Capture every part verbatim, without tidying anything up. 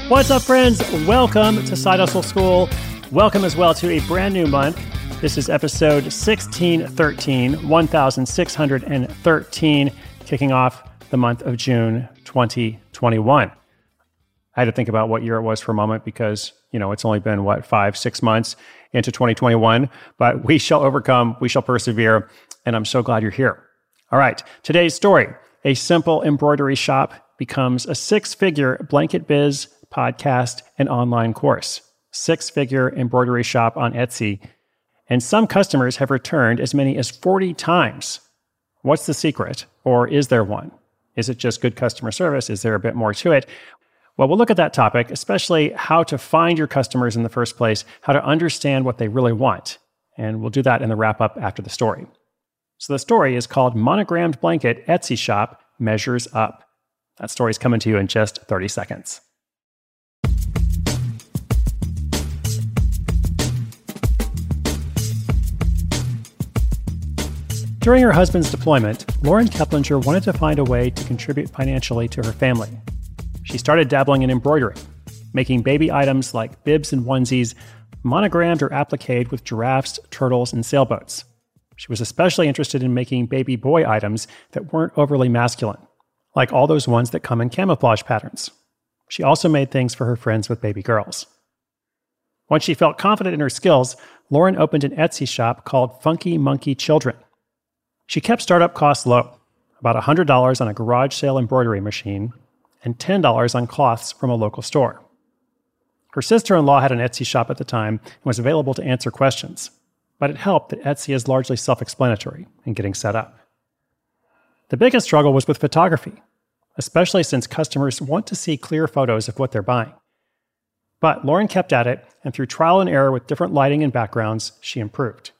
What's up, friends? Welcome to Side Hustle School. Welcome as well to a brand new month. This is episode sixteen thirteen, one thousand six hundred thirteen, kicking off the month of June twenty twenty-one. I had to think about what year it was for a moment because, you know, it's only been, what, five, six months into twenty twenty-one, but we shall overcome, we shall persevere, and I'm so glad you're here. All right, today's story: a simple embroidery shop becomes a six-figure blanket biz podcast and online course. Six-figure embroidery shop on Etsy, and some customers have returned as many as forty times. What's the secret, or is there one? Is it just good customer service? Is there a bit more to it? Well, we'll look at that topic, especially how to find your customers in the first place, how to understand what they really want, and we'll do that in the wrap-up after the story. So the story is called Monogrammed Blanket Etsy Shop Measures Up. That story is coming to you in just thirty seconds. During her husband's deployment, Lauren Keplinger wanted to find a way to contribute financially to her family. She started dabbling in embroidery, making baby items like bibs and onesies, monogrammed or appliqued with giraffes, turtles, and sailboats. She was especially interested in making baby boy items that weren't overly masculine, like all those ones that come in camouflage patterns. She also made things for her friends with baby girls. Once she felt confident in her skills, Lauren opened an Etsy shop called Funky Monkey Children. She kept startup costs low, about one hundred dollars on a garage sale embroidery machine and ten dollars on cloths from a local store. Her sister-in-law had an Etsy shop at the time and was available to answer questions, but it helped that Etsy is largely self-explanatory in getting set up. The biggest struggle was with photography, especially since customers want to see clear photos of what they're buying. But Lauren kept at it, and through trial and error with different lighting and backgrounds, she improved.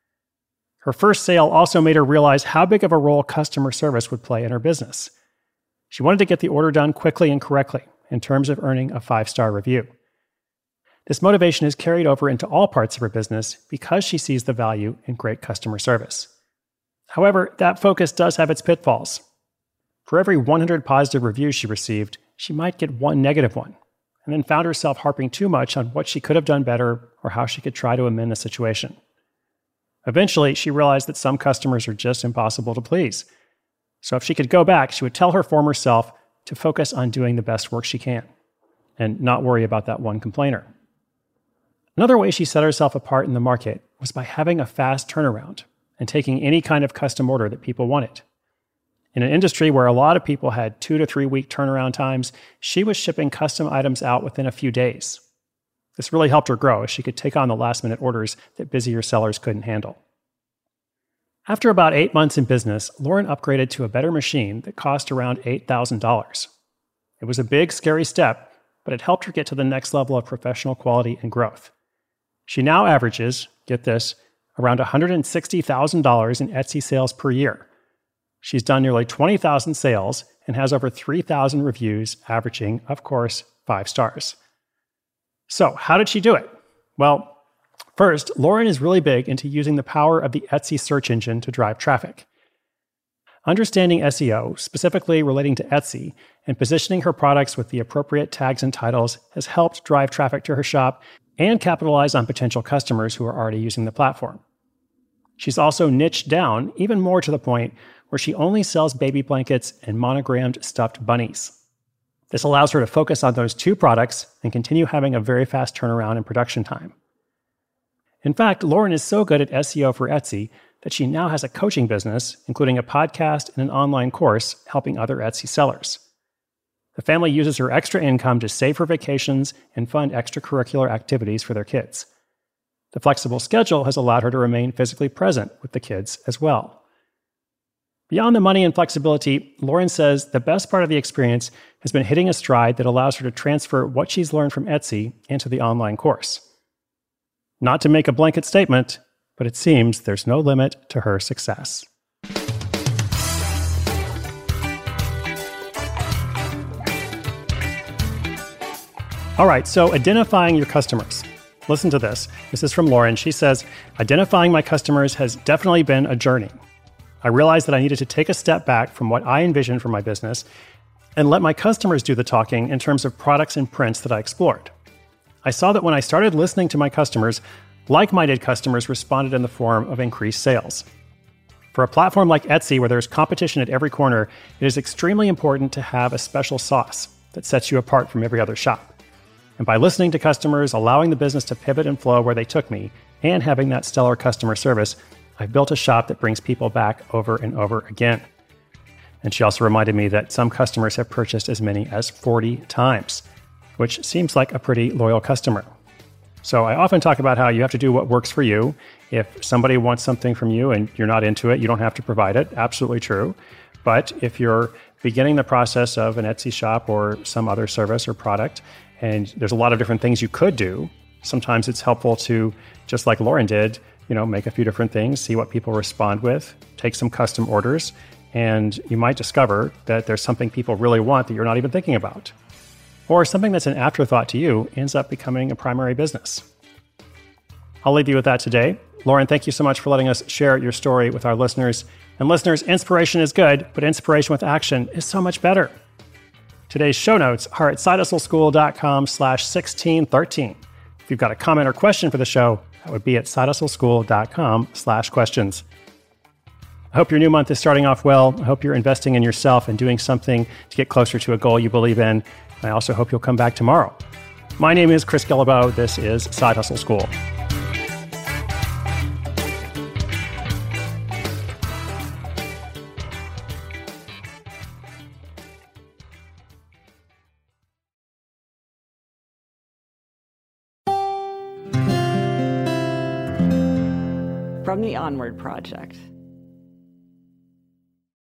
Her first sale also made her realize how big of a role customer service would play in her business. She wanted to get the order done quickly and correctly in terms of earning a five-star review. This motivation is carried over into all parts of her business because she sees the value in great customer service. However, that focus does have its pitfalls. For every one hundred positive reviews she received, she might get one negative one, and then found herself harping too much on what she could have done better or how she could try to amend the situation. Eventually, she realized that some customers are just impossible to please. So if she could go back, she would tell her former self to focus on doing the best work she can and not worry about that one complainer. Another way she set herself apart in the market was by having a fast turnaround and taking any kind of custom order that people wanted. In an industry where a lot of people had two to three week turnaround times, she was shipping custom items out within a few days. This really helped her grow as she could take on the last-minute orders that busier sellers couldn't handle. After about eight months in business, Lauren upgraded to a better machine that cost around eight thousand dollars. It was a big, scary step, but it helped her get to the next level of professional quality and growth. She now averages, get this, around one hundred sixty thousand dollars in Etsy sales per year. She's done nearly twenty thousand sales and has over three thousand reviews, averaging, of course, five stars. So, how did she do it? Well, first, Lauren is really big into using the power of the Etsy search engine to drive traffic. Understanding S E O, specifically relating to Etsy, and positioning her products with the appropriate tags and titles has helped drive traffic to her shop and capitalize on potential customers who are already using the platform. She's also niched down even more to the point where she only sells baby blankets and monogrammed stuffed bunnies. This allows her to focus on those two products and continue having a very fast turnaround in production time. In fact, Lauren is so good at S E O for Etsy that she now has a coaching business, including a podcast and an online course helping other Etsy sellers. The family uses her extra income to save for vacations and fund extracurricular activities for their kids. The flexible schedule has allowed her to remain physically present with the kids as well. Beyond the money and flexibility, Lauren says the best part of the experience has been hitting a stride that allows her to transfer what she's learned from Etsy into the online course. Not to make a blanket statement, but it seems there's no limit to her success. All right, so identifying your customers. Listen to this. This is from Lauren. She says, identifying my customers has definitely been a journey. I realized that I needed to take a step back from what I envisioned for my business and let my customers do the talking in terms of products and prints that I explored. I saw that when I started listening to my customers, like-minded customers responded in the form of increased sales. For a platform like Etsy, where there's competition at every corner, it is extremely important to have a special sauce that sets you apart from every other shop. And by listening to customers, allowing the business to pivot and flow where they took me, and having that stellar customer service, I've built a shop that brings people back over and over again. And she also reminded me that some customers have purchased as many as forty times, which seems like a pretty loyal customer. So I often talk about how you have to do what works for you. If somebody wants something from you and you're not into it, you don't have to provide it. Absolutely true. But if you're beginning the process of an Etsy shop or some other service or product, and there's a lot of different things you could do, sometimes it's helpful to, just like Lauren did, you know, make a few different things, see what people respond with, take some custom orders, and you might discover that there's something people really want that you're not even thinking about. Or something that's an afterthought to you ends up becoming a primary business. I'll leave you with that today. Lauren, thank you so much for letting us share your story with our listeners. And listeners, inspiration is good, but inspiration with action is so much better. Today's show notes are at sidehustleschool.com slash 1613. If you've got a comment or question for the show, that would be at sidehustleschool.com slash questions. I hope your new month is starting off well. I hope you're investing in yourself and doing something to get closer to a goal you believe in. I also hope you'll come back tomorrow. My name is Chris Guillebeau. This is Side Hustle School. From the Onward Project.